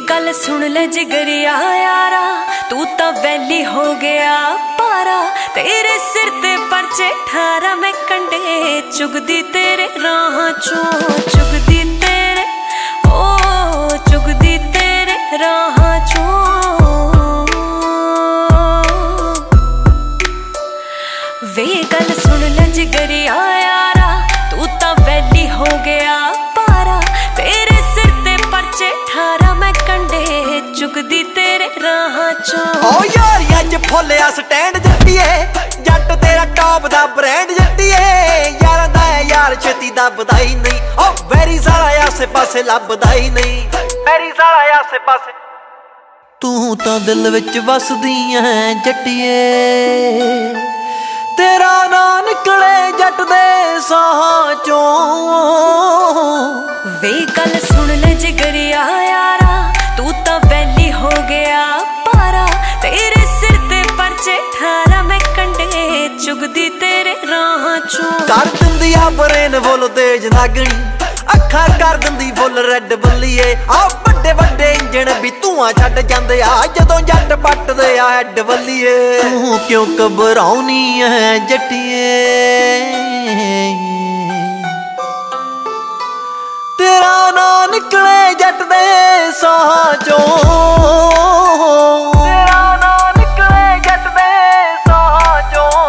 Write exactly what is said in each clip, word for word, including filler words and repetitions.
गल सुन ले जिगरिया यारा, तू तो वैली हो गया पारा। तेरे सिर ते परचे ठारा, मैं कंडे चुगदी तेरे राह चो, चुगदी तेरे ओ चुगदी तेरे राह चो। वे गल सुन ले जिगरिया यारा, तू तो वैली हो गया पारा। तेरे सिर ते परचे ठारा, मैं कंडे चुगदी तेरे राह चो। ओ यार अज फुलिया स्टैंड जट्टिए, जट तेरा टॉप दा ब्रांड जट्टिए। यार दा यार छेती दा बधाई नहीं, ओ वेरी सारा आसे पासे लभदा ही नहीं, वेरी सारा आसे पासे। तू तां दिल विच वसदी ऐ जट्टिए, तेरा ना निकले जट दे साहां चों। वे गल सुन ले जिगरिया यारा, तू तो वैली हो गया पारा। तेरे सिर ते परचे ठारा, मैं कंडे चुगदी तेरे राह चो। कर दिंदी आ ब्रेन फुल तेज नागणी, अखा कर दिंदी फुल रेड बल्लीए। आ बड़े बड़े इंजन भी धुआं छड्ड जांदे आ, जदों जट पटदे आ हैड बल्लीए। तू क्यों घबराउनी ऐ जट्टिए, तेरा ना निकले जट दे साहां चों, तेरा ना निकले जट दे साहां चों।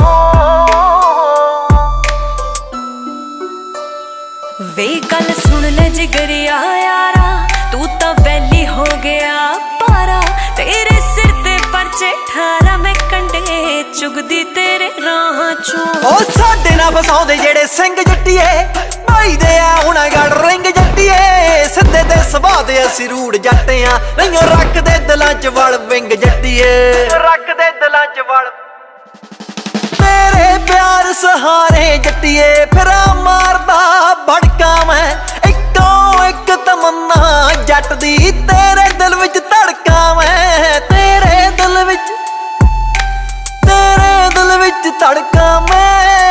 वे गल सुन ले जिगरिया यारा, तू तो वैली हो गया पारा। तेरे सिर ते परचे ठारा, मैं कंडे चुगदी तेरे राह चो। ओ साडे ना फसाउंदे जेड़े सिंह जट्टिए, भाई दे आ हुण गड़ रिंग जट्टिए। सिद्धे ते सुभाऽ दे असीं रूड़ जट्ट आ, नहीं रखदे दिलां च वल विंग जट्टिए, रखदे दिलां च वल। तेरे प्यार सहारे जट्टिए, फिरा मारदा भड़का मैं इक्को इक तमन्ना जट दी। तेरे दिल विच धड़का मैं, तेरे दिल विच, तेरे दिल विच धड़का मैं।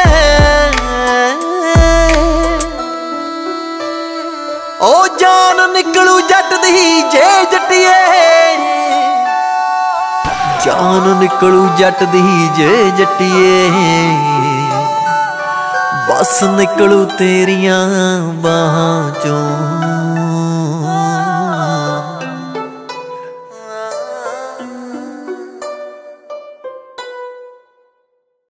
ओ जान निकलू जट दी जे जट्टिए, जान निकलू जट दी जे जट्टिए। बस निकलू तेरियां बाहां चों।